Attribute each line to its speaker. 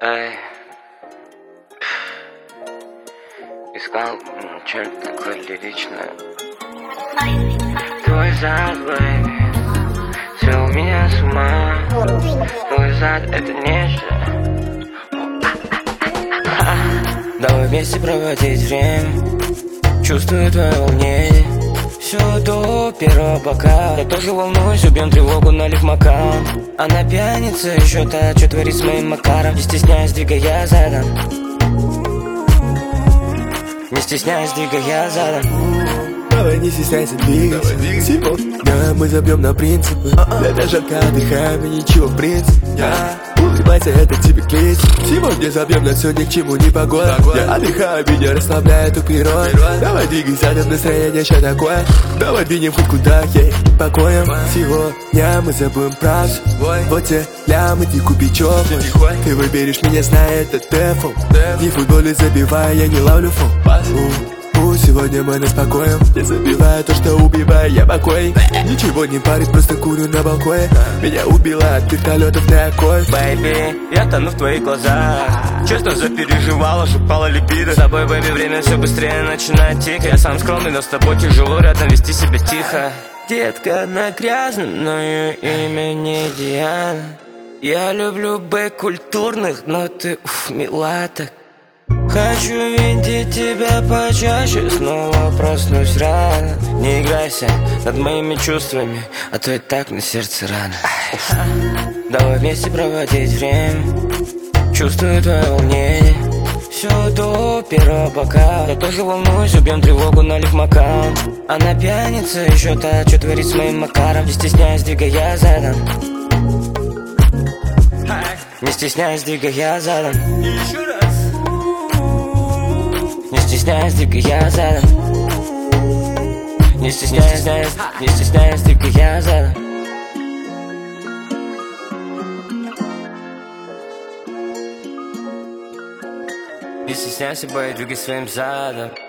Speaker 1: Эй, искал что-то такое лиричное. Твой зад, бэйби, свел меня с ума. Твой зад — это нечто. Давай вместе проводить время. Чувствую твое волнение. Все до первого бокала. Я тоже волнуюсь, убьем тревогу, налив макан. Она пьяница, еще та, что творит с моим Макаром. Не стесняясь, двигая задом. Не стесняясь, двигая задом.
Speaker 2: Давай не стесняйся, двигайся. Сегодня мы забьем на принципы. Лето жарко, отдыхаем и ничего в принципе. Улыбайся, это тебе клич. Сегодня забьем на все, ни к чему не погода. Я отдыхаю, меня расслабляет у природы. Давай двигайся, там настроение еще такое. Давай двинем хоть куда, ей покоем. Сегодня мы забудем правду. Вот те лямы, ты купичок. Ты выберешь меня, зная это дефол. Не в футболе забивая, я не ловлю фол. Сегодня мы на спокоем. Не забиваю то, что убиваю, я покой. Ничего не парит, просто курю на балконе. Меня убило от вертолетов на окой.
Speaker 1: Бэйби, я тону в твоих глазах. Честно запереживала, шипала либидо. С тобой, бэйби, время все быстрее начинает тикать. Я сам скромный, но с тобой тяжело рядом вести себя тихо. Детка, она грязная, но ее имя не Диана. Я люблю культурных, но ты, мила так. Хочу видеть тебя почаще, снова проснусь рано. Не играйся над моими чувствами, а то и так на сердце рано. Давай вместе проводить время. Чувствую твое волнение. Все до первого бокала. Я тоже волнуюсь, убьем тревогу, налив макан. Она пьяница, еще та, что творит с моим Макаром. Не стесняясь, двигая задом. Не стесняясь, двигая задом. Еще раз. Не стесняясь, двигая задом. Не стесняясь, не стесняясь, двигая задом. Не стесняйся, бой, двигай своим задом.